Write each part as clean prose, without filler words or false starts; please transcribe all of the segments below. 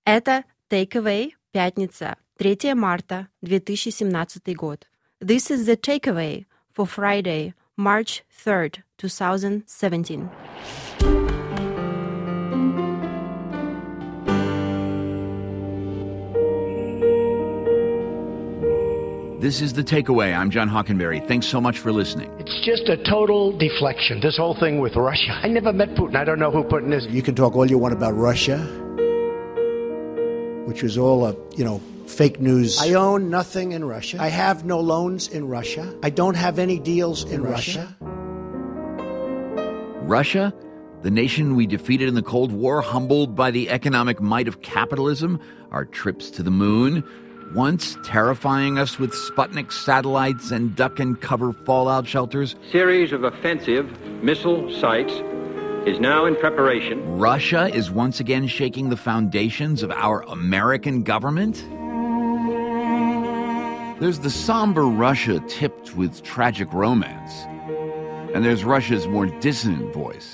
Это Takeaway, пятница, 3 марта 2017 год. This is the Takeaway for Friday, March 3rd, 2017. This is The Takeaway. I'm John Hockenberry. Thanks so much for listening. It's just a total deflection, this whole thing with Russia. I never met Putin. I don't know who Putin is. You can talk all you want about Russia, which was all fake news. I own nothing in Russia. I have no loans in Russia. I don't have any deals in Russia. Russia, the nation we defeated in the Cold War, humbled by the economic might of capitalism, our trips to the moon, once terrifying us with Sputnik satellites and duck-and-cover fallout shelters. Series of offensive missile sites is now in preparation. Russia is once again shaking the foundations of our American government. There's the somber Russia tipped with tragic romance. And there's Russia's more dissonant voice.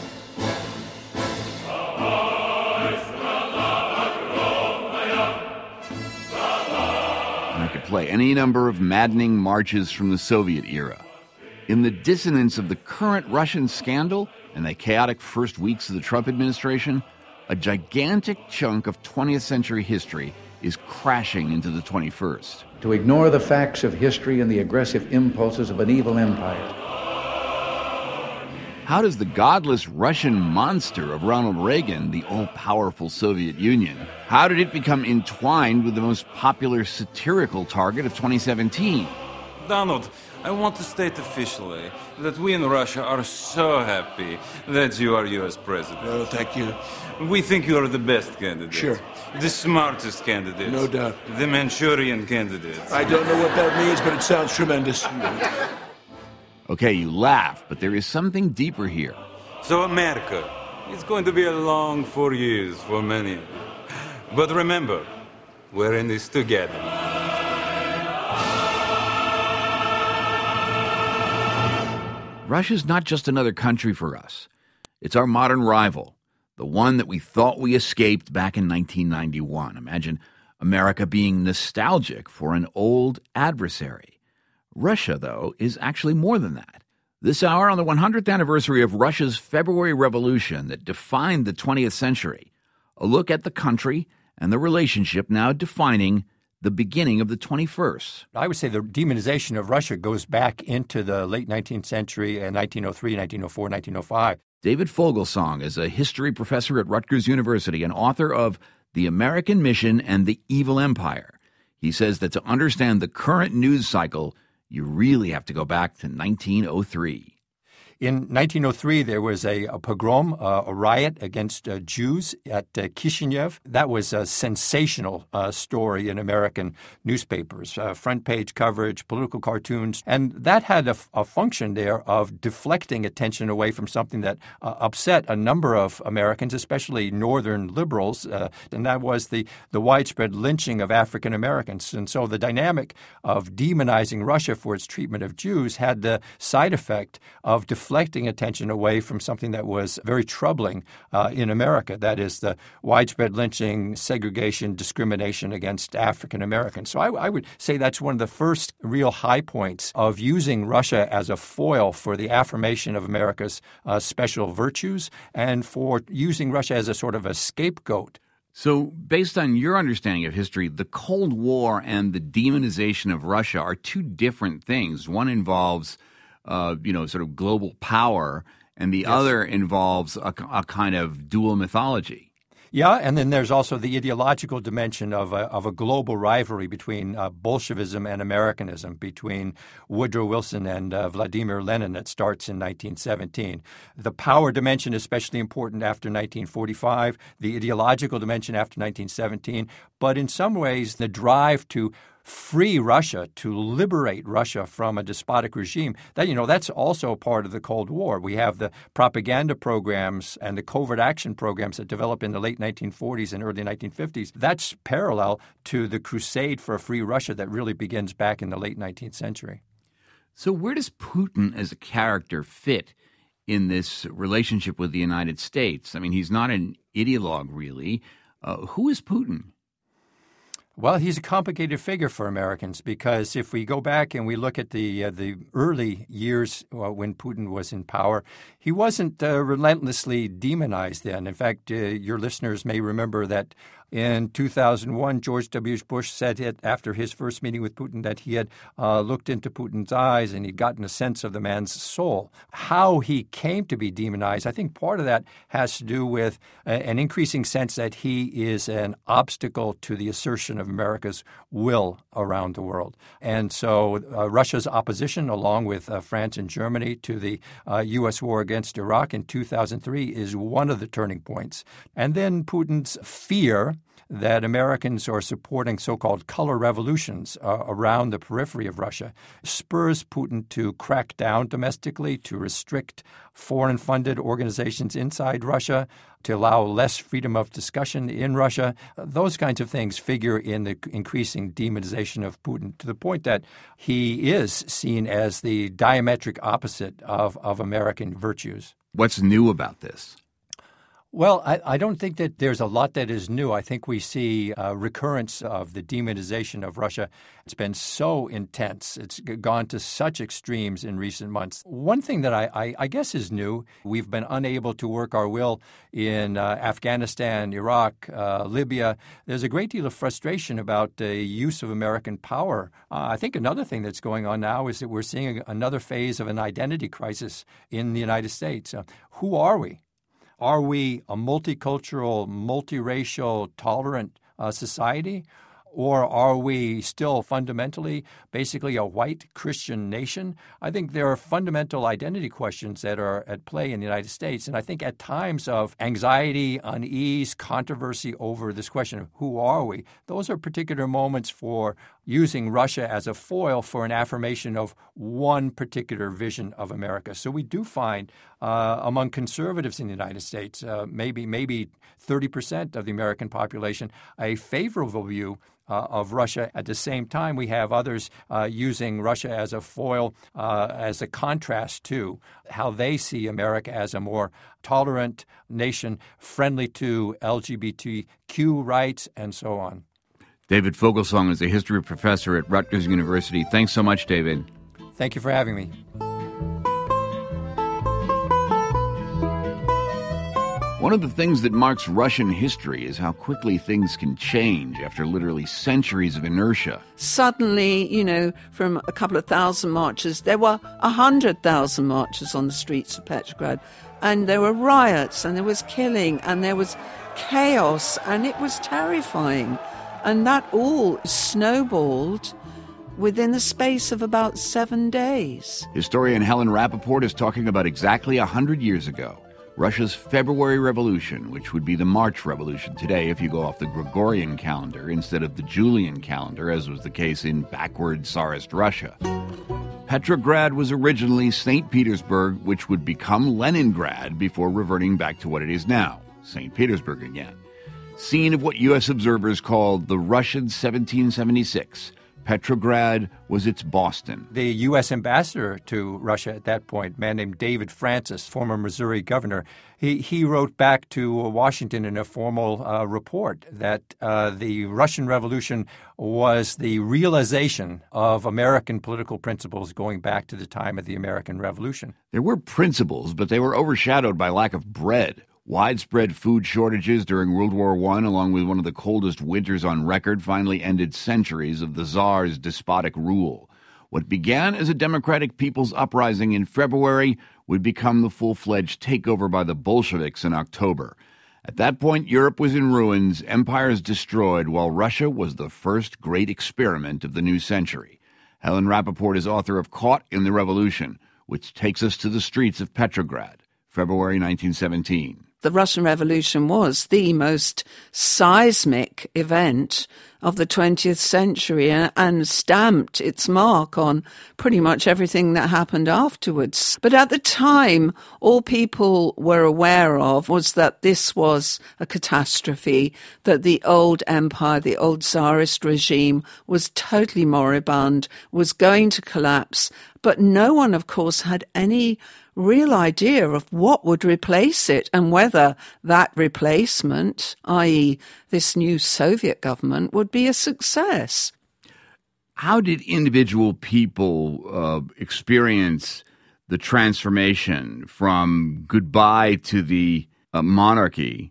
I could play any number of maddening marches from the Soviet era. In the dissonance of the current Russian scandal and the chaotic first weeks of the Trump administration, a gigantic chunk of 20th century history is crashing into the 21st. To ignore the facts of history and the aggressive impulses of an evil empire. How does the godless Russian monster of Ronald Reagan, the all-powerful Soviet Union, how did it become entwined with the most popular satirical target of 2017? Donald, I want to state officially that we in Russia are so happy that you are U.S. president. Oh, thank you. We think you are the best candidate. Sure. The smartest candidate. No doubt. The Manchurian candidate. I don't know what that means, but it sounds tremendous. Okay, you laugh, but there is something deeper here. So America, it's going to be a long 4 years for many. But remember, we're in this together. Russia's not just another country for us. It's our modern rival, the one that we thought we escaped back in 1991. Imagine America being nostalgic for an old adversary. Russia, though, is actually more than that. This hour, on the 100th anniversary of Russia's February Revolution that defined the 20th century, a look at the country and the relationship now defining the beginning of the 21st. I would say the demonization of Russia goes back into the late 19th century, 1903, 1904, 1905. David Fogelsong is a history professor at Rutgers University and author of The American Mission and the Evil Empire. He says that to understand the current news cycle, you really have to go back to 1903. In 1903, there was a pogrom, a riot against Jews at Kishinev. That was a sensational story in American newspapers, front-page coverage, political cartoons. And that had a function there of deflecting attention away from something that upset a number of Americans, especially northern liberals, and that was the widespread lynching of African Americans. And so the dynamic of demonizing Russia for its treatment of Jews had the side effect of deflecting attention away from something that was very troubling in America. That is the widespread lynching, segregation, discrimination against African Americans. So I would say that's one of the first real high points of using Russia as a foil for the affirmation of America's special virtues and for using Russia as a sort of a scapegoat. So based on your understanding of history, the Cold War and the demonization of Russia are two different things. One involves sort of global power, and the other involves a kind of dual mythology. Yeah, and then there's also the ideological dimension of a global rivalry between Bolshevism and Americanism, between Woodrow Wilson and Vladimir Lenin that starts in 1917. The power dimension is especially important after 1945, the ideological dimension after 1917, but in some ways the drive to free Russia, to liberate Russia from a despotic regime, that's also part of the Cold War. We have the propaganda programs and the covert action programs that develop in the late 1940s and early 1950s. That's parallel to the crusade for a free Russia that really begins back in the late 19th century. So where does Putin as a character fit in this relationship with the United States? I mean, he's not an ideologue, really. Who is Putin? Well, he's a complicated figure for Americans because if we go back and we look at the early years when Putin was in power, he wasn't relentlessly demonized then. In fact, your listeners may remember that in 2001, George W. Bush said it after his first meeting with Putin that he had looked into Putin's eyes and he'd gotten a sense of the man's soul. How he came to be demonized, I think part of that has to do with an increasing sense that he is an obstacle to the assertion of America's will around the world. And so Russia's opposition, along with France and Germany, to the U.S. war against Iraq in 2003 is one of the turning points. And then Putin's fear that Americans are supporting so-called color revolutions around the periphery of Russia spurs Putin to crack down domestically, to restrict foreign-funded organizations inside Russia, to allow less freedom of discussion in Russia. Those kinds of things figure in the increasing demonization of Putin to the point that he is seen as the diametric opposite of American virtues. What's new about this? Well, I don't think that there's a lot that is new. I think we see recurrence of the demonization of Russia. It's been so intense. It's gone to such extremes in recent months. One thing that I guess is new, we've been unable to work our will in Afghanistan, Iraq, Libya. There's a great deal of frustration about the use of American power. I think another thing that's going on now is that we're seeing another phase of an identity crisis in the United States. Who are we? Are we a multicultural, multiracial, tolerant society? Or are we still fundamentally, basically a white Christian nation? I think there are fundamental identity questions that are at play in the United States. And I think at times of anxiety, unease, controversy over this question of who are we, those are particular moments for using Russia as a foil for an affirmation of one particular vision of America. So we do find among conservatives in the United States, maybe 30% of the American population, a favorable view of Russia. At the same time, we have others using Russia as a foil, as a contrast to how they see America as a more tolerant nation, friendly to LGBTQ rights, and so on. David Fogelsong is a history professor at Rutgers University. Thanks so much, David. Thank you for having me. One of the things that marks Russian history is how quickly things can change after literally centuries of inertia. Suddenly, from a couple of thousand marchers, there were 100,000 marchers on the streets of Petrograd. And there were riots, and there was killing, and there was chaos, and it was terrifying. And that all snowballed within the space of about 7 days. Historian Helen Rappaport is talking about exactly 100 years ago. Russia's February Revolution, which would be the March Revolution today if you go off the Gregorian calendar instead of the Julian calendar, as was the case in backward Tsarist Russia. Petrograd was originally St. Petersburg, which would become Leningrad before reverting back to what it is now, St. Petersburg again. Scene of what U.S. observers called the Russian 1776. Petrograd was its Boston. The U.S. ambassador to Russia at that point, a man named David Francis, former Missouri governor, he wrote back to Washington in a formal report that the Russian Revolution was the realization of American political principles going back to the time of the American Revolution. There were principles, but they were overshadowed by lack of bread. Widespread food shortages during World War I, along with one of the coldest winters on record, finally ended centuries of the Tsar's despotic rule. What began as a democratic people's uprising in February would become the full-fledged takeover by the Bolsheviks in October. At that point, Europe was in ruins, empires destroyed, while Russia was the first great experiment of the new century. Helen Rappaport is author of Caught in the Revolution, which takes us to the streets of Petrograd, February 1917. The Russian Revolution was the most seismic event of the 20th century and stamped its mark on pretty much everything that happened afterwards. But at the time, all people were aware of was that this was a catastrophe, that the old empire, the old Tsarist regime was totally moribund, was going to collapse, But no one, of course, had any real idea of what would replace it and whether that replacement, i.e. this new Soviet government, would be a success. How did individual people experience the transformation from goodbye to the monarchy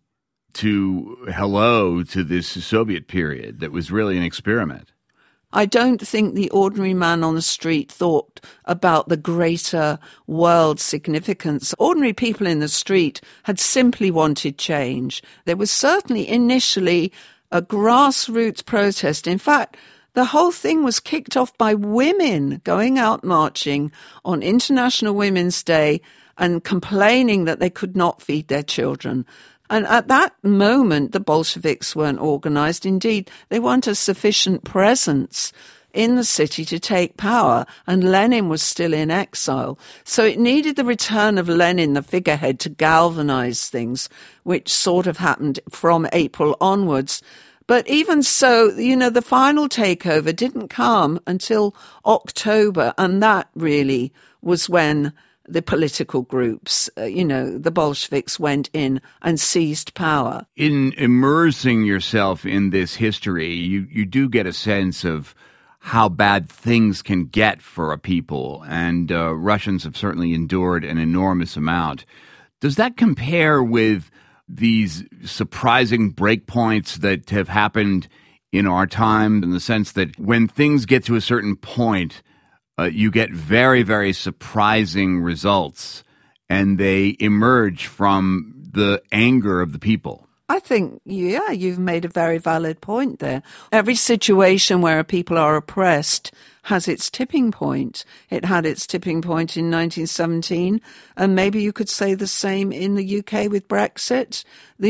to hello to this Soviet period that was really an experiment? I don't think the ordinary man on the street thought about the greater world significance. Ordinary people in the street had simply wanted change. There was certainly initially a grassroots protest. In fact, the whole thing was kicked off by women going out marching on International Women's Day and complaining that they could not feed their children. And at that moment, the Bolsheviks weren't organized. Indeed, they weren't a sufficient presence in the city to take power, and Lenin was still in exile. So it needed the return of Lenin, the figurehead, to galvanize things, which sort of happened from April onwards. But even so, the final takeover didn't come until October, and that really was when the political groups, the Bolsheviks went in and seized power. In immersing yourself in this history, you do get a sense of how bad things can get for a people, and Russians have certainly endured an enormous amount. Does that compare with these surprising breakpoints that have happened in our time, in the sense that when things get to a certain point, you get very, very surprising results, and they emerge from the anger of the people? I think, you've made a very valid point there. Every situation where people are oppressed has its tipping point. It had its tipping point in 1917, and maybe you could say the same in the UK with Brexit.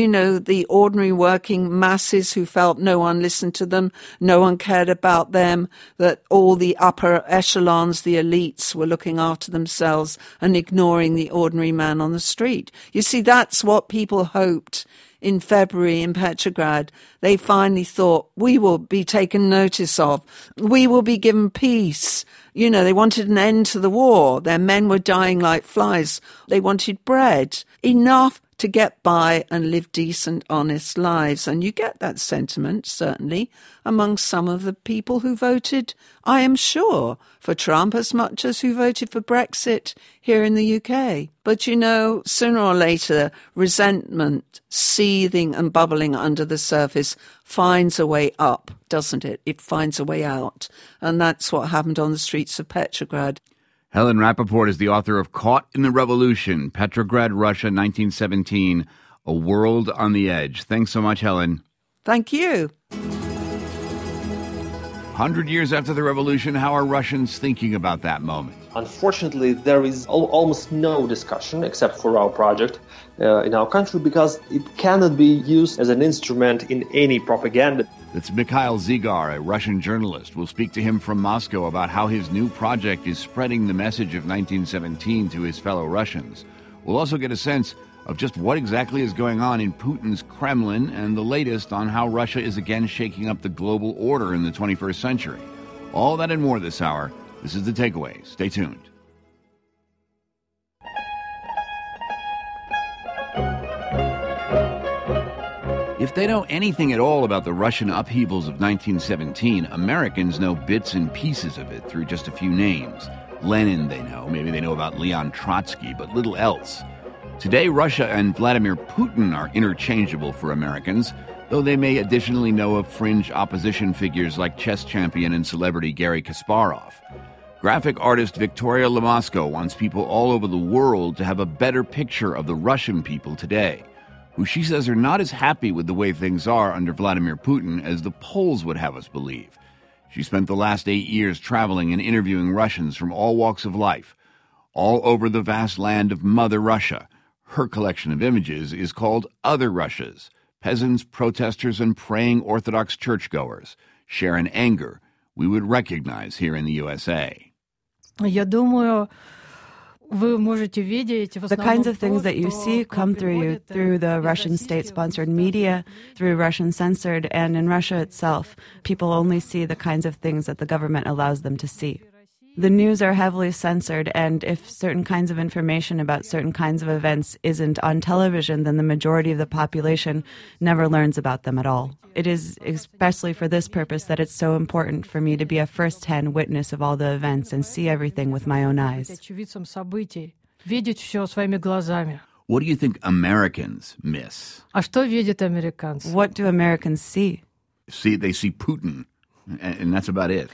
The ordinary working masses who felt no one listened to them, no one cared about them, that all the upper echelons, the elites, were looking after themselves and ignoring the ordinary man on the street. You see, that's what people hoped. In February in Petrograd, they finally thought, we will be taken notice of. We will be given peace. They wanted an end to the war. Their men were dying like flies. They wanted bread. Enough to get by and live decent, honest lives. And you get that sentiment, certainly, among some of the people who voted, I am sure, for Trump as much as who voted for Brexit here in the UK. But sooner or later, resentment, seething and bubbling under the surface finds a way up, doesn't it? It finds a way out. And that's what happened on the streets of Petrograd. Helen Rappaport is the author of Caught in the Revolution, Petrograd, Russia, 1917, A World on the Edge. Thanks so much, Helen. Thank you. 100 years after the revolution, how are Russians thinking about that moment? Unfortunately, there is almost no discussion, except for our project in our country, because it cannot be used as an instrument in any propaganda. That's Mikhail Zygar, a Russian journalist. We'll speak to him from Moscow about how his new project is spreading the message of 1917 to his fellow Russians. We'll also get a sense of just what exactly is going on in Putin's Kremlin and the latest on how Russia is again shaking up the global order in the 21st century. All that and more this hour. This is The Takeaway. Stay tuned. If they know anything at all about the Russian upheavals of 1917, Americans know bits and pieces of it through just a few names. Lenin they know, maybe they know about Leon Trotsky, but little else. Today, Russia and Vladimir Putin are interchangeable for Americans, though they may additionally know of fringe opposition figures like chess champion and celebrity Garry Kasparov. Graphic artist Victoria Lamasco wants people all over the world to have a better picture of the Russian people today, who she says are not as happy with the way things are under Vladimir Putin as the Poles would have us believe. She spent the last 8 years traveling and interviewing Russians from all walks of life, all over the vast land of Mother Russia. Her collection of images is called Other Russias. Peasants, protesters, and praying Orthodox churchgoers share an anger we would recognize here in the USA. The kinds of things that you see come through you through the Russian state-sponsored media, through Russian censored, and in Russia itself, people only see the kinds of things that the government allows them to see. The news are heavily censored, and if certain kinds of information about certain kinds of events isn't on television, then the majority of the population never learns about them at all. It is especially for this purpose that it's so important for me to be a first-hand witness of all the events and see everything with my own eyes. What do you think Americans miss? What do Americans see? They see Putin, and that's about it.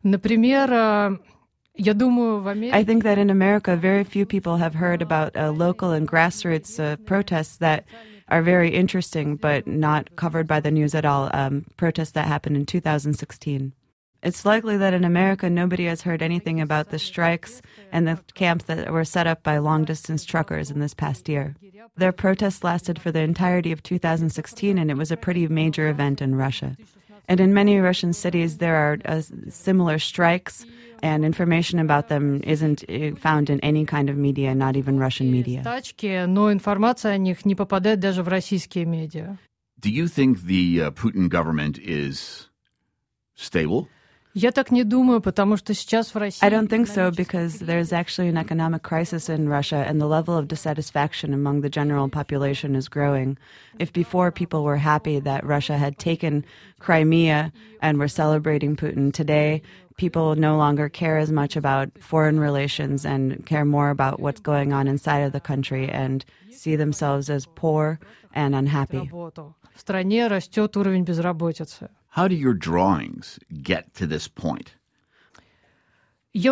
I think that in America, very few people have heard about local and grassroots protests that are very interesting, but not covered by the news at all, protests that happened in 2016. It's likely that in America, nobody has heard anything about the strikes and the camps that were set up by long-distance truckers in this past year. Their protests lasted for the entirety of 2016, and it was a pretty major event in Russia. And in many Russian cities, there are similar strikes, and information about them isn't found in any kind of media, not even Russian media. Do you think the Putin government is stable? I don't think so, because there's actually an economic crisis in Russia, and the level of dissatisfaction among the general population is growing. If before people were happy that Russia had taken Crimea and were celebrating Putin, today people no longer care as much about foreign relations and care more about what's going on inside of the country and see themselves as poor and unhappy. How do your drawings get to this point? I've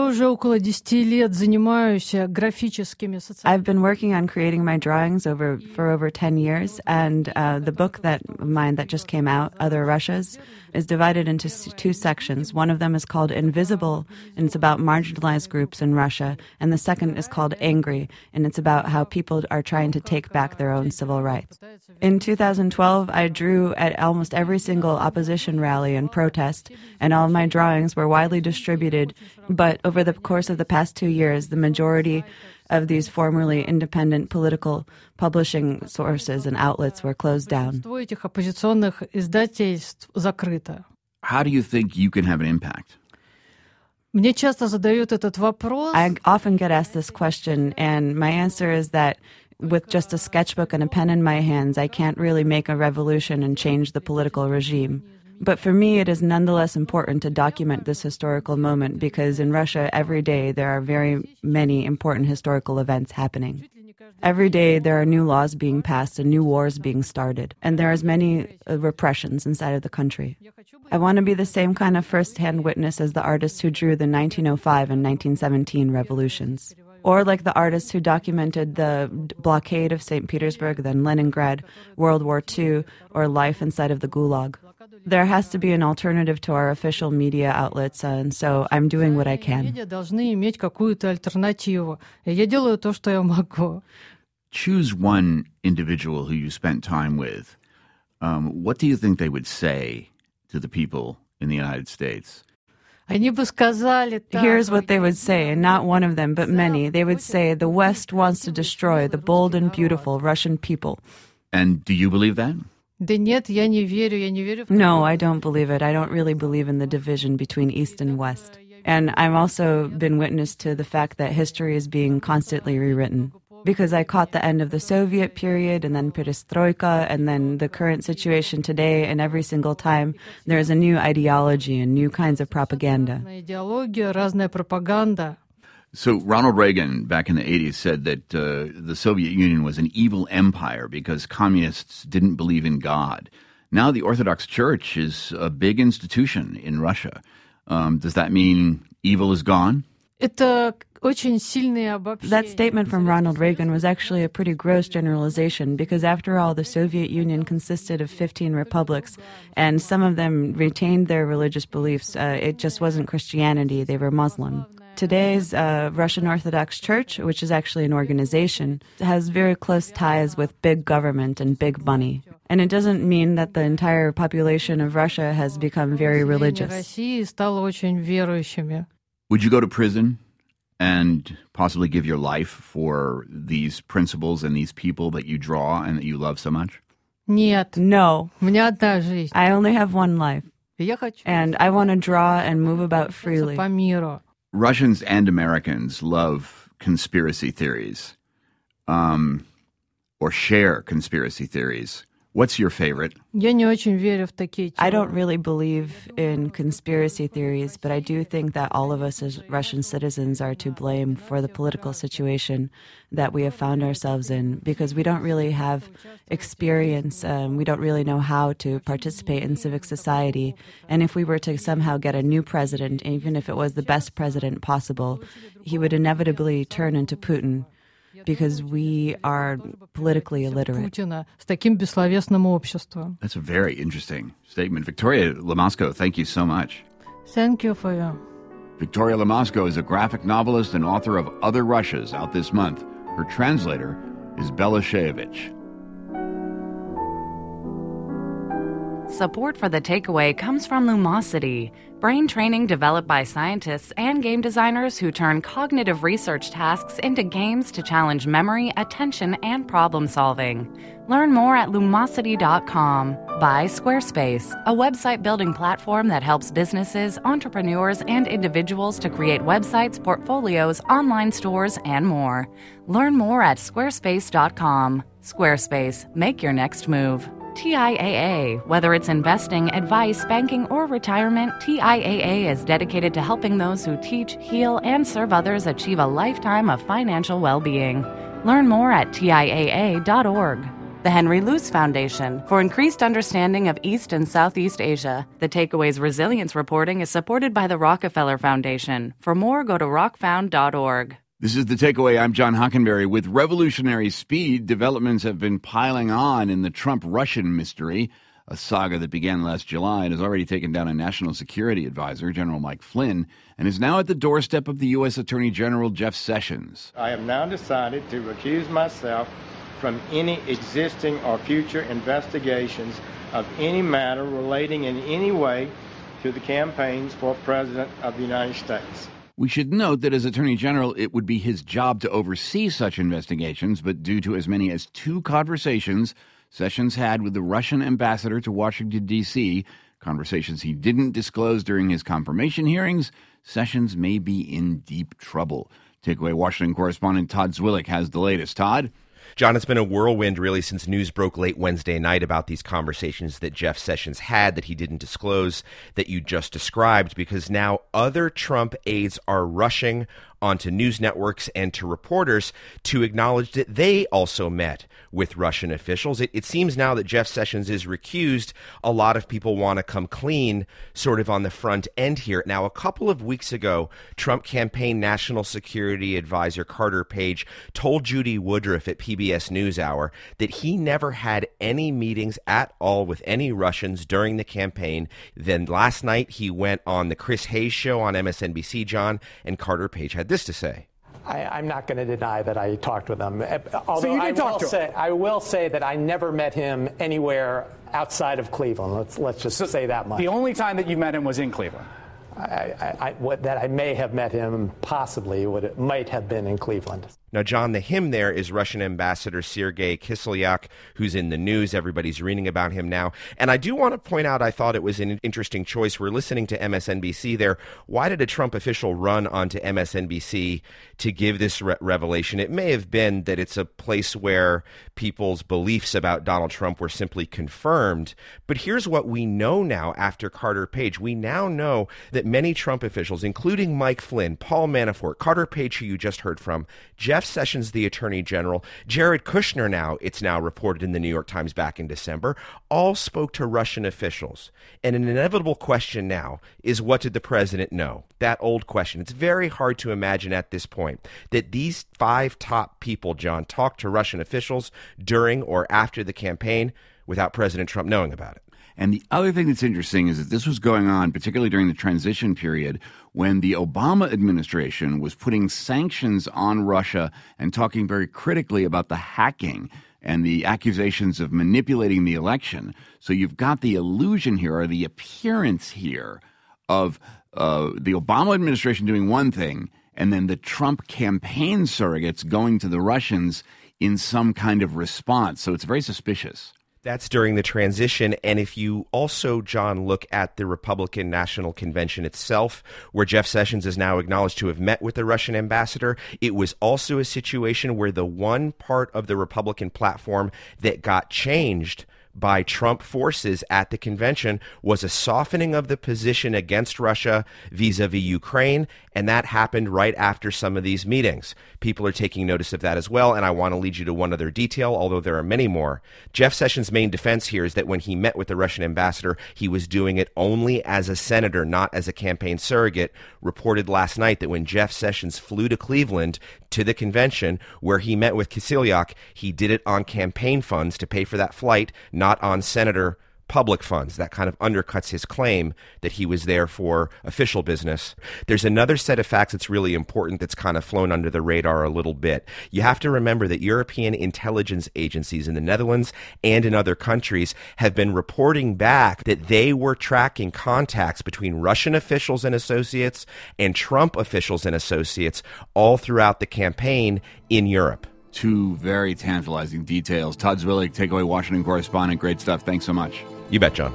been working on creating my drawings for over 10 years, and the book of mine that just came out, Other Russias, is divided into two sections. One of them is called Invisible, and it's about marginalized groups in Russia, and the second is called Angry, and it's about how people are trying to take back their own civil rights. In 2012, I drew at almost every single opposition rally and protest, and all of my drawings were widely distributed, but over the course of the past 2 years, the majority of these formerly independent political publishing sources and outlets were closed down. How do you think you can have an impact? I often get asked this question, and my answer is that with just a sketchbook and a pen in my hands, I can't really make a revolution and change the political regime. But for me, it is nonetheless important to document this historical moment, because in Russia, every day there are very many important historical events happening. Every day there are new laws being passed and new wars being started, and there are as many repressions inside of the country. I want to be the same kind of first-hand witness as the artists who drew the 1905 and 1917 revolutions, or like the artists who documented the blockade of St. Petersburg, then Leningrad, World War II, or life inside of the Gulag. There has to be an alternative to our official media outlets, and so I'm doing what I can. Choose one individual who you spent time with. What do you think they would say to the people in the United States? Here's what they would say, and not one of them, but many. They would say, the West wants to destroy the bold and beautiful Russian people. And do you believe that? No, I don't believe it. I don't really believe in the division between East and West. And I've also been witness to the fact that history is being constantly rewritten. Because I caught the end of the Soviet period, and then perestroika, and then the current situation today, and every single time there's a new ideology and new kinds of propaganda. So Ronald Reagan, back in the 80s, said that the Soviet Union was an evil empire because communists didn't believe in God. Now the Orthodox Church is a big institution in Russia. Does that mean evil is gone? That statement from Ronald Reagan was actually a pretty gross generalization, because after all, the Soviet Union consisted of 15 republics, and some of them retained their religious beliefs. It just wasn't Christianity, they were Muslim. Today's Russian Orthodox Church, which is actually an organization, has very close ties with big government and big money. And it doesn't mean that the entire population of Russia has become very religious. Would you go to prison and possibly give your life for these principles and these people that you draw and that you love so much? No. I only have one life. And I want to draw and move about freely. Russians and Americans love conspiracy theories, or share conspiracy theories. What's your favorite? I don't really believe in conspiracy theories, but I do think that all of us as Russian citizens are to blame for the political situation that we have found ourselves in, because we don't really have experience. We don't really know how to participate in civic society. And if we were to somehow get a new president, even if it was the best president possible, he would inevitably turn into Putin, because we are politically illiterate. That's a very interesting statement. Victoria Lamasco, thank you so much. Thank you for you. Victoria Lamasco is a graphic novelist and author of Other Russias, out this month. Her translator is Bella Sheyevich. Support for The Takeaway comes from Lumosity, brain training developed by scientists and game designers who turn cognitive research tasks into games to challenge memory, attention, and problem solving. Learn more at Lumosity.com. By Squarespace, a website building platform that helps businesses, entrepreneurs, and individuals to create websites, portfolios, online stores, and more. Learn more at Squarespace.com. Squarespace, make your next move. TIAA. Whether it's investing, advice, banking, or retirement, TIAA is dedicated to helping those who teach, heal, and serve others achieve a lifetime of financial well-being. Learn more at TIAA.org. The Henry Luce Foundation. For increased understanding of East and Southeast Asia, The Takeaway's resilience reporting is supported by the Rockefeller Foundation. For more, go to rockfound.org. This is The Takeaway. I'm John Hockenberry. With revolutionary speed, developments have been piling on in the Trump-Russian mystery, a saga that began last July and has already taken down a national security advisor, General Mike Flynn, and is now at the doorstep of the U.S. Attorney General Jeff Sessions. I have now decided to recuse myself from any existing or future investigations of any matter relating in any way to the campaigns for President of the United States. We should note that as Attorney General, it would be his job to oversee such investigations, but due to as many as 2 conversations Sessions had with the Russian ambassador to Washington, D.C., conversations he didn't disclose during his confirmation hearings, Sessions may be in deep trouble. Takeaway Washington correspondent Todd Zwillich has the latest. Todd? John, it's been a whirlwind really since news broke late Wednesday night about these conversations that Jeff Sessions had that he didn't disclose, that you just described, because now other Trump aides are rushing onto news networks and to reporters to acknowledge that they also met with Russian officials. It seems now that Jeff Sessions is recused. A lot of people want to come clean sort of on the front end here. Now, a couple of weeks ago, Trump campaign national security advisor Carter Page told Judy Woodruff at PBS NewsHour that he never had any meetings at all with any Russians during the campaign. Then last night he went on the Chris Hayes show on MSNBC, John, and Carter Page had this to say. I'm not going to deny that I talked with him. Although so you did talk to him. I will say that I never met him anywhere outside of Cleveland. Let's just say that much. The only time that you met him was in Cleveland. That I may have met him possibly might have been in Cleveland. Now, John, the him there is Russian Ambassador Sergei Kislyak, who's in the news. Everybody's reading about him now. And I do want to point out, I thought it was an interesting choice. We're listening to MSNBC there. Why did a Trump official run onto MSNBC to give this revelation? It may have been that it's a place where people's beliefs about Donald Trump were simply confirmed. But here's what we know now after Carter Page. We now know that many Trump officials, including Mike Flynn, Paul Manafort, Carter Page, who you just heard from, Jeff Sessions, the Attorney General, Jared Kushner now, it's now reported in the New York Times back in December, all spoke to Russian officials. And an inevitable question now is, what did the president know? That old question. It's very hard to imagine at this point that these 5 top people, John, talked to Russian officials during or after the campaign without President Trump knowing about it. And the other thing that's interesting is that this was going on, particularly during the transition period, when the Obama administration was putting sanctions on Russia and talking very critically about the hacking and the accusations of manipulating the election. So you've got the illusion here, or the appearance here, of the Obama administration doing one thing and then the Trump campaign surrogates going to the Russians in some kind of response. So it's very suspicious. That's during the transition. And if you also, John, look at the Republican National Convention itself, where Jeff Sessions is now acknowledged to have met with the Russian ambassador, it was also a situation where the one part of the Republican platform that got changed by Trump forces at the convention was a softening of the position against Russia vis-a-vis Ukraine, and that happened right after some of these meetings. People are taking notice of that as well, and I want to lead you to one other detail, although there are many more. Jeff Sessions' main defense here is that when he met with the Russian ambassador, he was doing it only as a senator, not as a campaign surrogate. Reported last night that when Jeff Sessions flew to Cleveland to the convention where he met with Kislyak, he did it on campaign funds to pay for that flight, not on senator public funds. That kind of undercuts his claim that he was there for official business. There's another set of facts that's really important that's kind of flown under the radar a little bit. You have to remember that European intelligence agencies in the Netherlands and in other countries have been reporting back that they were tracking contacts between Russian officials and associates and Trump officials and associates all throughout the campaign in Europe. Two very tantalizing details. Todd Zwillig, Takeaway Washington correspondent. Great stuff. Thanks so much. You bet, John.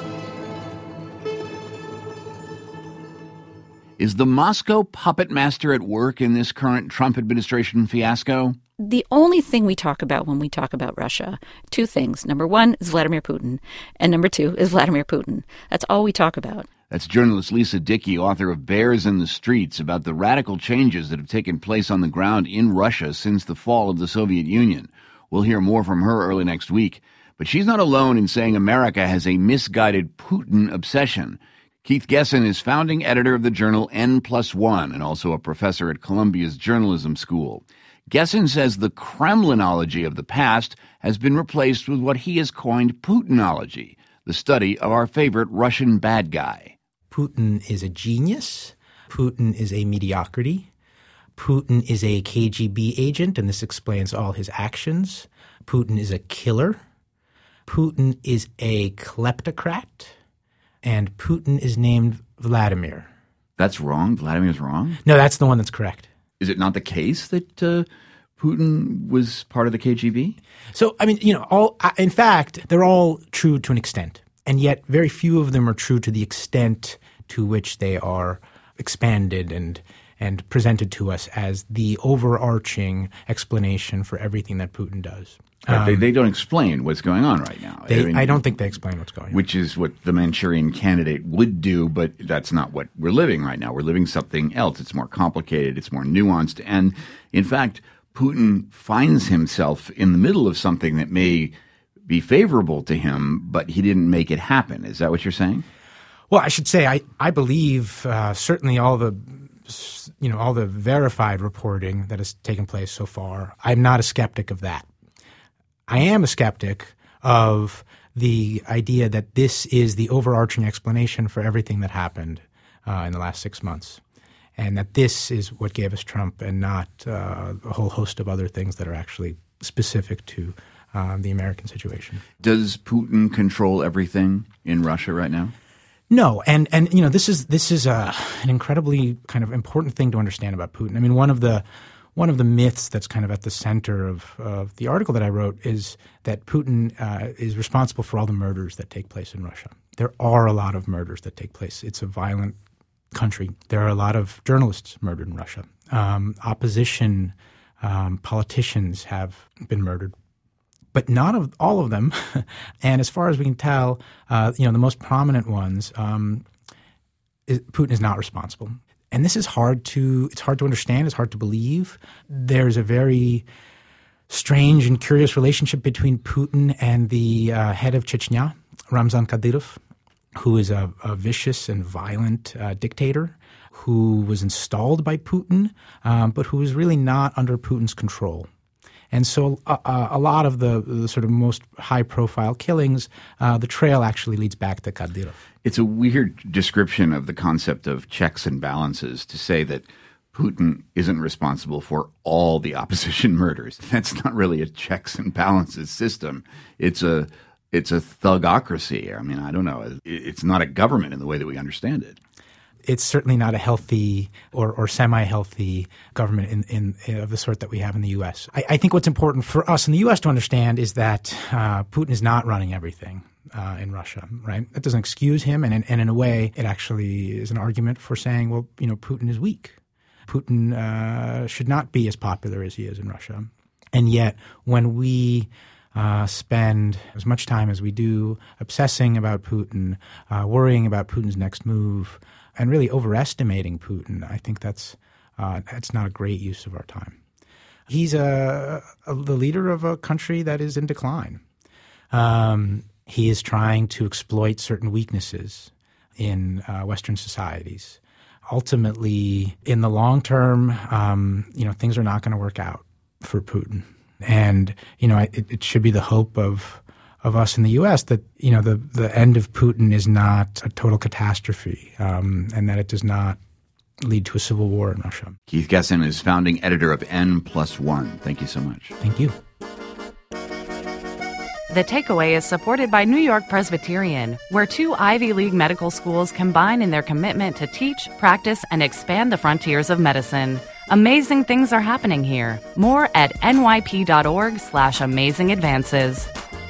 Is the Moscow puppet master at work in this current Trump administration fiasco? The only thing we talk about when we talk about Russia, two things. Number one is Vladimir Putin, and number two is Vladimir Putin. That's all we talk about. That's journalist Lisa Dickey, author of Bears in the Streets, about the radical changes that have taken place on the ground in Russia since the fall of the Soviet Union. We'll hear more from her early next week. But she's not alone in saying America has a misguided Putin obsession. Keith Gessin is founding editor of the journal N+1 and also a professor at Columbia's Journalism School. Gessin says the Kremlinology of the past has been replaced with what he has coined Putinology, the study of our favorite Russian bad guy. Putin is a genius. Putin is a mediocrity. Putin is a KGB agent, and this explains all his actions. Putin is a killer. Putin is a kleptocrat. And Putin is named Vladimir. That's wrong? Vladimir's wrong? No, that's the one that's correct. Is it not the case that Putin was part of the KGB? So, I mean, in fact, they're all true to an extent. And yet very few of them are true to the extent to which they are expanded and presented to us as the overarching explanation for everything that Putin does. Right, they don't explain what's going on right now. I don't think they explain what's going on. Which is what the Manchurian Candidate would do, but that's not what we're living right now. We're living something else. It's more complicated. It's more nuanced. And, in fact, Putin finds himself in the middle of something that may be favorable to him, but he didn't make it happen. Is that what you're saying? Well, I should say I believe certainly all the verified reporting that has taken place so far. I'm not a skeptic of that. I am a skeptic of the idea that this is the overarching explanation for everything that happened in the last 6 months, and that this is what gave us Trump and not a whole host of other things that are actually specific to the American situation. Does Putin control everything in Russia right now? No, and this is an incredibly kind of important thing to understand about Putin. I mean, one of the myths that's kind of at the center of the article that I wrote is that Putin is responsible for all the murders that take place in Russia. There are a lot of murders that take place. It's a violent country. There are a lot of journalists murdered in Russia. Opposition politicians have been murdered. But not all of them, and as far as we can tell, the most prominent ones, Putin is not responsible. And this is hard to understand. It's hard to believe. There's a very strange and curious relationship between Putin and the head of Chechnya, Ramzan Kadyrov, who is a vicious and violent dictator who was installed by Putin, but who is really not under Putin's control. And so a lot of the sort of most high-profile killings, the trail actually leads back to Kadyrov. It's a weird description of the concept of checks and balances to say that Putin isn't responsible for all the opposition murders. That's not really a checks and balances system. It's a thugocracy. I mean, I don't know. It's not a government in the way that we understand it. it's certainly not a healthy or semi-healthy government of the sort that we have in the U.S. I think what's important for us in the U.S. to understand is that Putin is not running everything in Russia, right? That doesn't excuse him, and in a way, it actually is an argument for saying, well, Putin is weak. Putin should not be as popular as he is in Russia. And yet, when we spend as much time as we do obsessing about Putin, worrying about Putin's next move, and really overestimating Putin, I think that's not a great use of our time. He's the leader of a country that is in decline. He is trying to exploit certain weaknesses in Western societies. Ultimately, in the long term, things are not going to work out for Putin. And, it should be the hope of us in the U.S. that, the end of Putin is not a total catastrophe, and that it does not lead to a civil war in Russia. Keith Gessen is founding editor of N+1. Thank you so much. Thank you. The Takeaway is supported by New York Presbyterian, where 2 Ivy League medical schools combine in their commitment to teach, practice, and expand the frontiers of medicine. Amazing things are happening here. More at nyp.org/amazingadvances.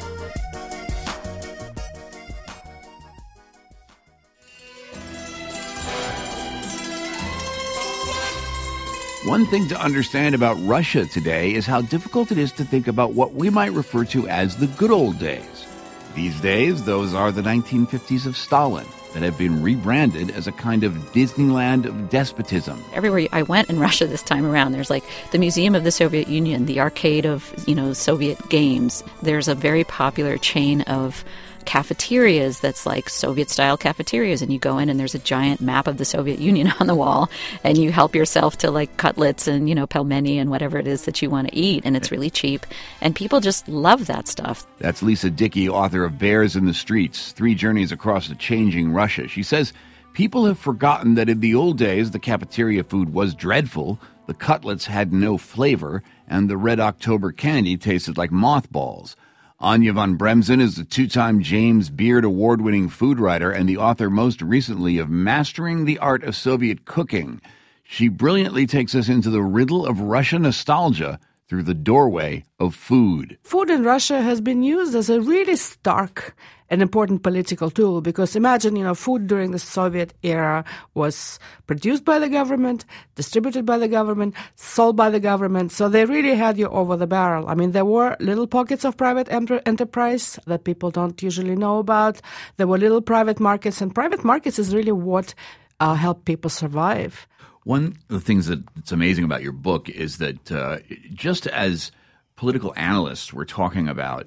One thing to understand about Russia today is how difficult it is to think about what we might refer to as the good old days. These days, those are the 1950s of Stalin that have been rebranded as a kind of Disneyland of despotism. Everywhere I went in Russia this time around, there's like the Museum of the Soviet Union, the arcade of, Soviet games. There's a very popular chain of cafeterias that's like Soviet-style cafeterias, and you go in and there's a giant map of the Soviet Union on the wall, and you help yourself to like cutlets and, pelmeni and whatever it is that you want to eat, and it's really cheap, and people just love that stuff. That's Lisa Dickey, author of Bears in the Streets, 3 Journeys Across a Changing Russia. She says people have forgotten that in the old days the cafeteria food was dreadful, the cutlets had no flavor, and the Red October candy tasted like mothballs. Anya von Bremzen is the 2-time James Beard Award-winning food writer and the author most recently of Mastering the Art of Soviet Cooking. She brilliantly takes us into the riddle of Russian nostalgia through the doorway of food. Food in Russia has been used as a really stark and important political tool, because imagine, food during the Soviet era was produced by the government, distributed by the government, sold by the government, so they really had you over the barrel. I mean, there were little pockets of private enterprise that people don't usually know about. There were little private markets, and private markets is really what helped people survive. One of the things that's amazing about your book is that just as political analysts were talking about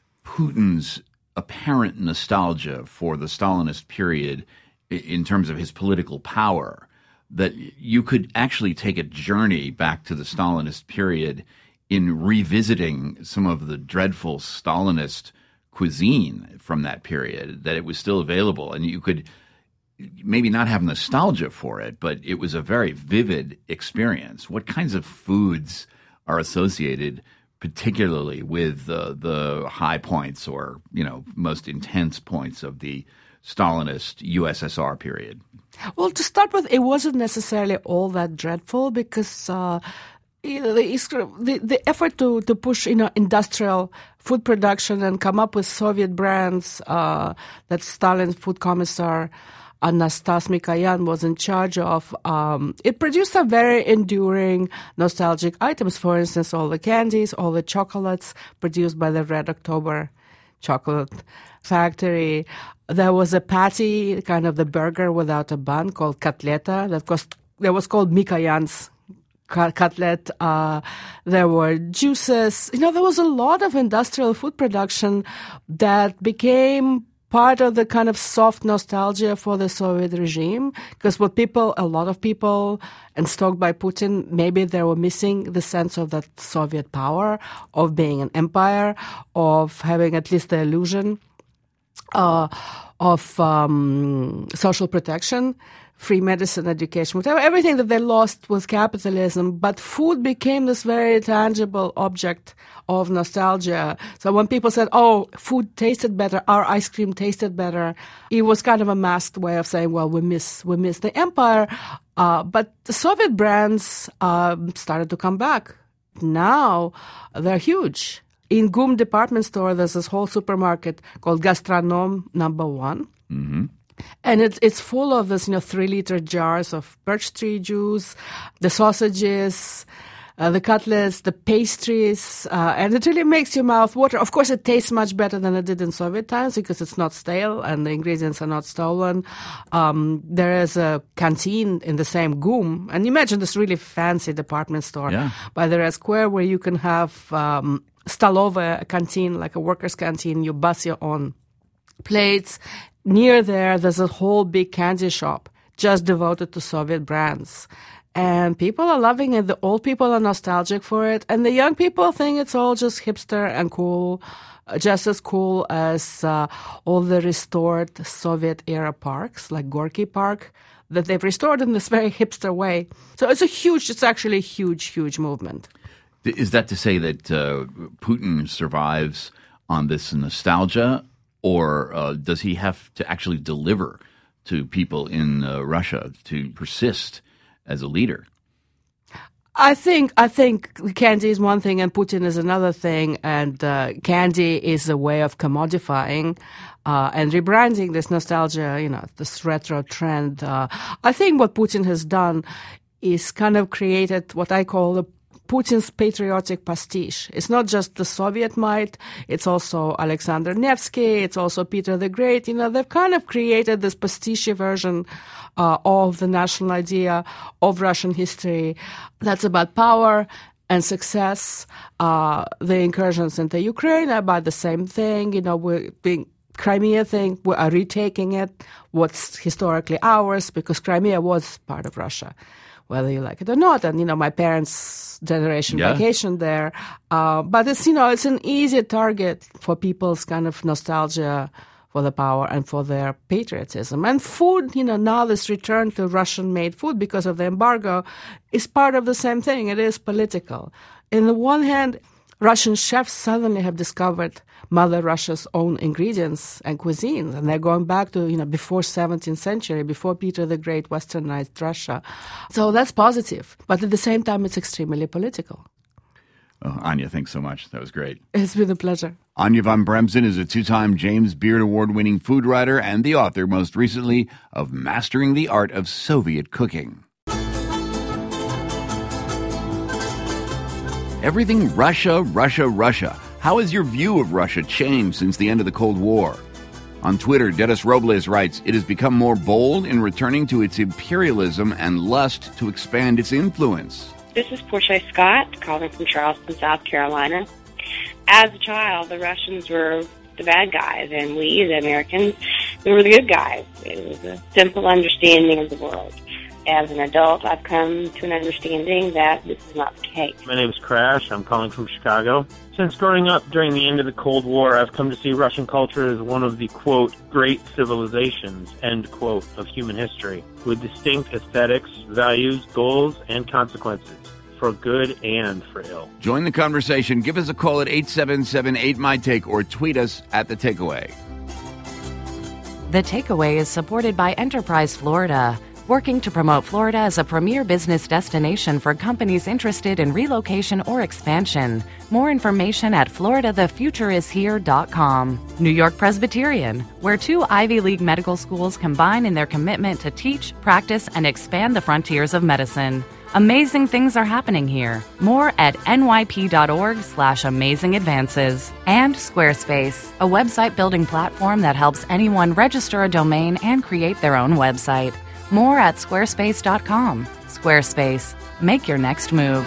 Putin's apparent nostalgia for the Stalinist period in terms of his political power, that you could actually take a journey back to the Stalinist period in revisiting some of the dreadful Stalinist cuisine from that period, that it was still available, and you could maybe not have nostalgia for it, but it was a very vivid experience. What kinds of foods are associated particularly with the high points or, most intense points of the Stalinist USSR period? Well, to start with, it wasn't necessarily all that dreadful, because the effort to push industrial food production and come up with Soviet brands that Stalin's food commissar Anastas Mikoyan was in charge of, it produced some very enduring, nostalgic items. For instance, all the candies, all the chocolates produced by the Red October chocolate factory. There was a patty, kind of the burger without a bun, called kotleta, that was called Mikoyan's cutlet. There were juices. There was a lot of industrial food production that became part of the kind of soft nostalgia for the Soviet regime, because a lot of people, and stoked by Putin, maybe they were missing the sense of that Soviet power, of being an empire, of having at least the illusion of social protection, free medicine, education, whatever, everything that they lost with capitalism. But food became this very tangible object of nostalgia. So when people said, oh, food tasted better, our ice cream tasted better, it was kind of a masked way of saying, well, we miss the empire. But the Soviet brands started to come back. Now they're huge. In GUM department store, there's this whole supermarket called Gastronom number 1. Mm-hmm. And it's full of this, 3-liter jars of birch tree juice, the sausages, the cutlets, the pastries, and it really makes your mouth water. Of course, it tastes much better than it did in Soviet times because it's not stale and the ingredients are not stolen. There is a canteen in the same GUM, and imagine this really fancy department store by the Red Square where you can have stolova, a canteen, like a worker's canteen. You bus your own plates. Near there's a whole big candy shop just devoted to Soviet brands. And people are loving it. The old people are nostalgic for it. And the young people think it's all just hipster and cool, just as cool as all the restored Soviet-era parks, like Gorky Park, that they've restored in this very hipster way. So it's actually a huge, huge movement. Is that to say that Putin survives on this nostalgia? Or does he have to actually deliver to people in Russia to persist as a leader? I think candy is one thing and Putin is another thing. And candy is a way of commodifying and rebranding this nostalgia, this retro trend. I think what Putin has done is kind of created what I call the Putin's patriotic pastiche. It's not just the Soviet might, it's also Alexander Nevsky, it's also Peter the Great. They've kind of created this pastiche version of the national idea of Russian history that's about power and success. The incursions into Ukraine are about the same thing. Crimea thing, we are retaking it, what's historically ours, because Crimea was part of Russia, whether you like it or not. And, my parents' generation vacationed there. But it's an easy target for people's kind of nostalgia for the power and for their patriotism. And food, now this return to Russian-made food because of the embargo is part of the same thing. It is political. On the one hand, Russian chefs suddenly have discovered Mother Russia's own ingredients and cuisine, and they're going back to, before 17th century, before Peter the Great westernized Russia. So that's positive, but at the same time, it's extremely political. Oh, Anya, thanks so much. That was great. It's been a pleasure. Anya von Bremzen is a 2-time James Beard Award-winning food writer and the author, most recently, of Mastering the Art of Soviet Cooking. Everything Russia, Russia, Russia. How has your view of Russia changed since the end of the Cold War? On Twitter, Dennis Robles writes, it has become more bold in returning to its imperialism and lust to expand its influence. This is Portia Scott, calling from Charleston, South Carolina. As a child, the Russians were the bad guys, and we, the Americans, we were the good guys. It was a simple understanding of the world. As an adult, I've come to an understanding that this is not the case. My name is Crash. I'm calling from Chicago. Since growing up during the end of the Cold War, I've come to see Russian culture as one of the, quote, great civilizations, end quote, of human history, with distinct aesthetics, values, goals, and consequences, for good and for ill. Join the conversation. Give us a call at 877-8MY-TAKE or tweet us at The Takeaway. The Takeaway is supported by Enterprise Florida, working to promote Florida as a premier business destination for companies interested in relocation or expansion. More information at floridathefutureishere.com. New York Presbyterian, where 2 Ivy League medical schools combine in their commitment to teach, practice, and expand the frontiers of medicine. Amazing things are happening here. More at nyp.org/amazingadvances. And Squarespace, a website building platform that helps anyone register a domain and create their own website. More at squarespace.com. Squarespace. Make your next move.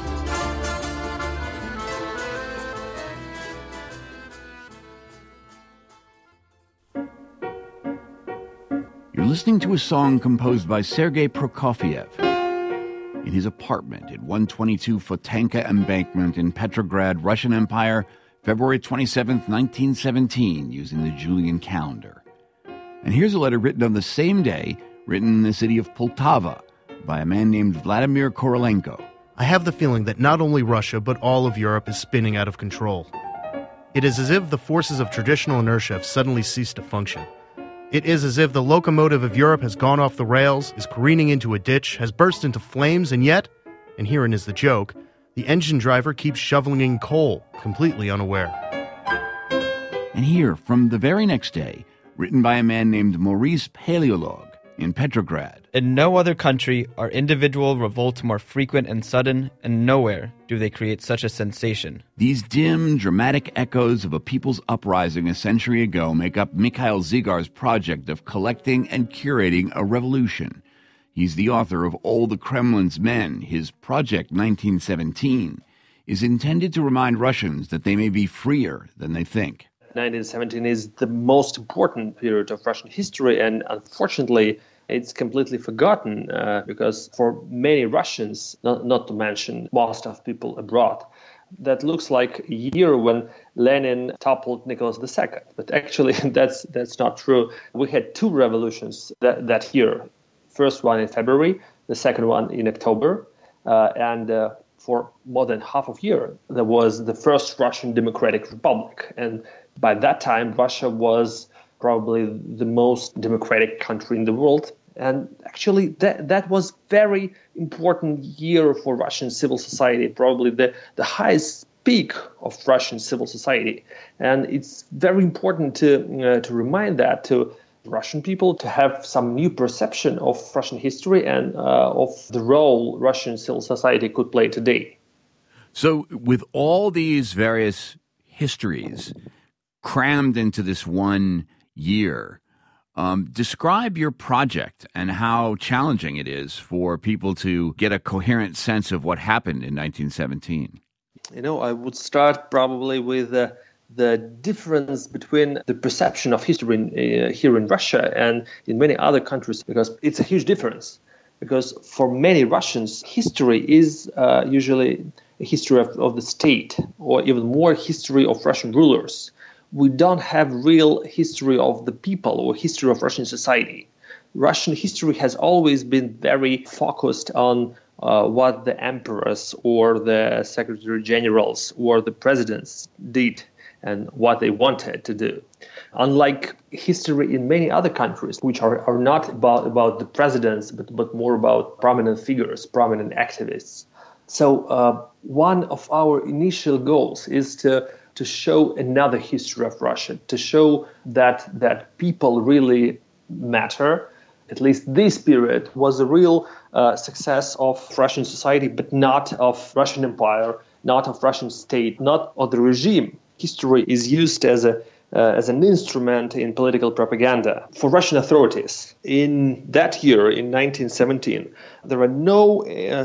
You're listening to a song composed by Sergei Prokofiev in his apartment at 122 Fotanka Embankment in Petrograd, Russian Empire, February 27, 1917, using the Julian calendar. And here's a letter written on the same day, written in the city of Poltava by a man named Vladimir Korolenko. I have the feeling that not only Russia, but all of Europe is spinning out of control. It is as if the forces of traditional inertia have suddenly ceased to function. It is as if the locomotive of Europe has gone off the rails, is careening into a ditch, has burst into flames, and yet, and herein is the joke, the engine driver keeps shoveling in coal, completely unaware. And here, from the very next day, written by a man named Maurice Paleolog in Petrograd. In no other country are individual revolts more frequent and sudden, and nowhere do they create such a sensation. These dim, dramatic echoes of a people's uprising a century ago make up Mikhail Zygar's project of collecting and curating a revolution. He's the author of All the Kremlin's Men. His project, 1917, is intended to remind Russians that they may be freer than they think. 1917 is the most important period of Russian history, and unfortunately, it's completely forgotten because for many Russians, not to mention most of people abroad, that looks like a year when Lenin toppled Nicholas II. But actually, that's not true. We had two revolutions that year. First one in February, the second one in October, and for more than half of a year, there was the first Russian Democratic Republic. And by that time, Russia was probably the most democratic country in the world. And actually, that was very important year for Russian civil society, probably the highest peak of Russian civil society. And it's very important to remind that to Russian people, to have some new perception of Russian history and of the role Russian civil society could play today. So with all these various histories crammed into this one year, describe your project and how challenging it is for people to get a coherent sense of what happened in 1917. I would start probably with the difference between the perception of history here in Russia and in many other countries, because it's a huge difference. Because for many Russians, history is usually a history of the state, or even more history of Russian rulers. We don't have real history of the people or history of Russian society. Russian history has always been very focused on what the emperors or the secretary generals or the presidents did and what they wanted to do. Unlike history in many other countries, which are not about the presidents, but more about prominent figures, prominent activists. So one of our initial goals is to show another history of Russia, to show that people really matter. At least this period was a real success of Russian society, but not of Russian Empire, not of Russian state, not of the regime. History is used as an instrument in political propaganda for Russian authorities. In that year, in 1917, there are no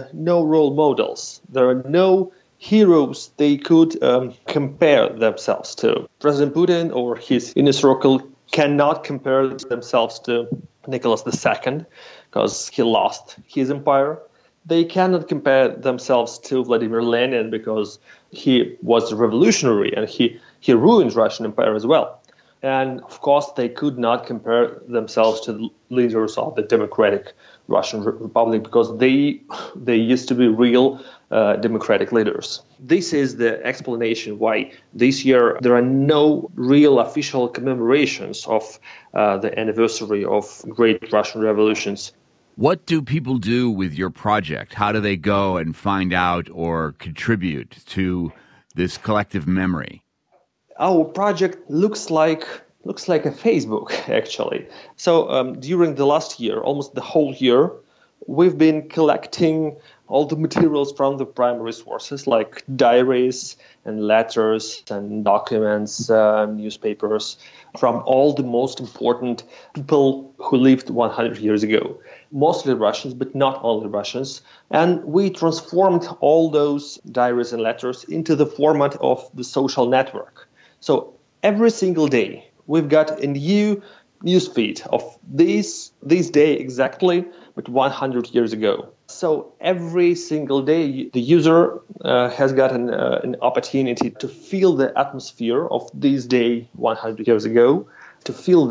role models. There are no heroes they could compare themselves to. President Putin or his inner circle cannot compare themselves to Nicholas II because he lost his empire. They cannot compare themselves to Vladimir Lenin because he was a revolutionary and he ruined Russian empire as well. And of course, they could not compare themselves to the leaders of the democratic Russian Republic because they used to be real democratic leaders. This is the explanation why this year there are no real official commemorations of the anniversary of great Russian revolutions. What do people do with your project? How do they go and find out or contribute to this collective memory? Our project looks like a Facebook, actually. So during the last year, almost the whole year, we've been collecting all the materials from the primary sources like diaries and letters and documents, newspapers, from all the most important people who lived 100 years ago. Mostly Russians, but not only Russians. And we transformed all those diaries and letters into the format of the social network. So every single day, we've got a new newsfeed of this day exactly, but 100 years ago. So every single day, the user has got an opportunity to feel the atmosphere of this day 100 years ago, to feel the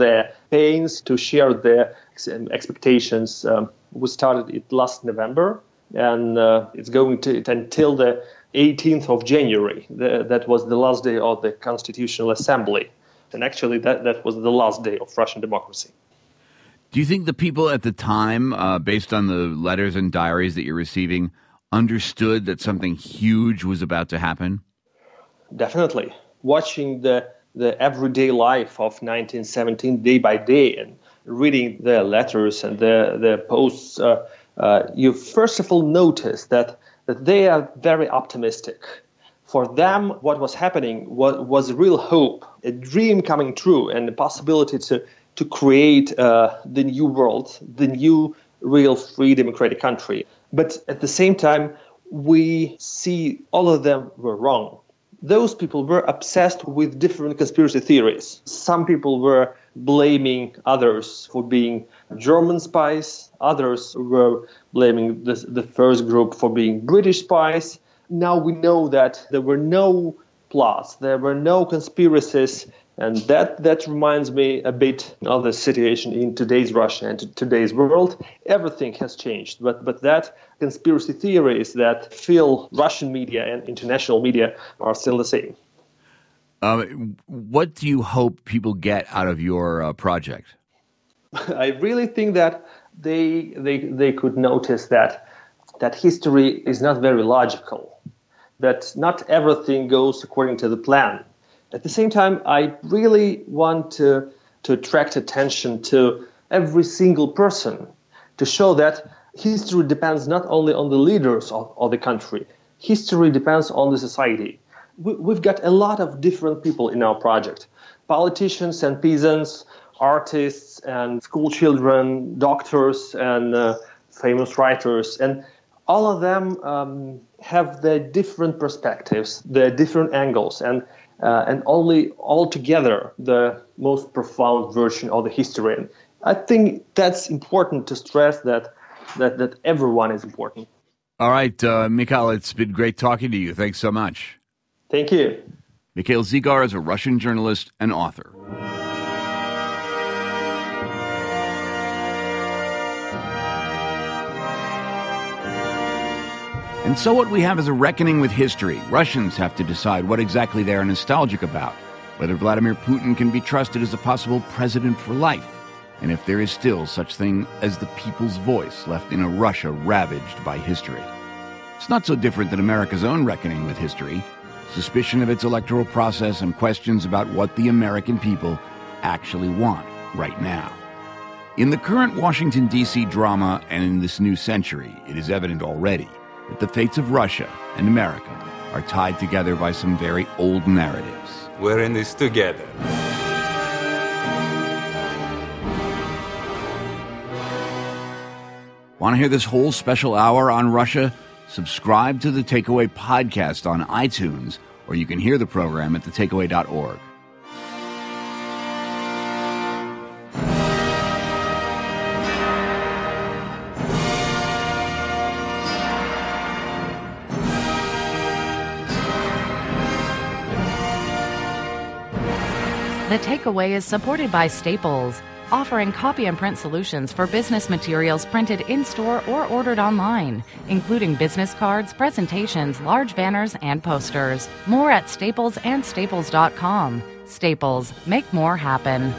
campaigns to share their expectations. We started it last November, and it's going to until the 18th of January. That was the last day of the Constitutional Assembly. And actually, that was the last day of Russian democracy. Do you think the people at the time, based on the letters and diaries that you're receiving, understood that something huge was about to happen? Definitely. Watching the everyday life of 1917 day by day and reading the letters and the posts, you first of all notice that they are very optimistic. For them, what was happening was real hope, a dream coming true, and the possibility to create the new world, the new real free democratic country. But at the same time, we see all of them were wrong. Those people were obsessed with different conspiracy theories. Some people were blaming others for being German spies. Others were blaming the first group for being British spies. Now we know that there were no plots, there were no conspiracies, and that reminds me a bit of the situation in today's Russia and today's world. Everything has changed, but that conspiracy theories that fill Russian media and international media are still the same. What do you hope people get out of your project? I really think that they could notice that history is not very logical, that not everything goes according to the plan. At the same time, I really want to attract attention to every single person, to show that history depends not only on the leaders of the country, history depends on the society. We've got a lot of different people in our project, politicians and peasants, artists and school children, doctors and famous writers, and all of them have their different perspectives, their different angles, and only all together the most profound version of the history. And I think that's important to stress that everyone is important. All right, Mikhail, it's been great talking to you. Thanks so much. Thank you. Mikhail Zygar is a Russian journalist and author. And so what we have is a reckoning with history. Russians have to decide what exactly they are nostalgic about, whether Vladimir Putin can be trusted as a possible president for life, and if there is still such thing as the people's voice left in a Russia ravaged by history. It's not so different than America's own reckoning with history, suspicion of its electoral process and questions about what the American people actually want right now. In the current Washington, D.C. drama and in this new century, it is evident already that the fates of Russia and America are tied together by some very old narratives. We're in this together. Want to hear this whole special hour on Russia? Subscribe to the Takeaway podcast on iTunes, or you can hear the program at thetakeaway.org. The Takeaway is supported by Staples, offering copy and print solutions for business materials printed in-store or ordered online, including business cards, presentations, large banners, and posters. More at Staples and Staples.com. Staples, make more happen.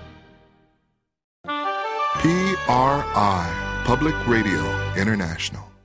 PRI, Public Radio International.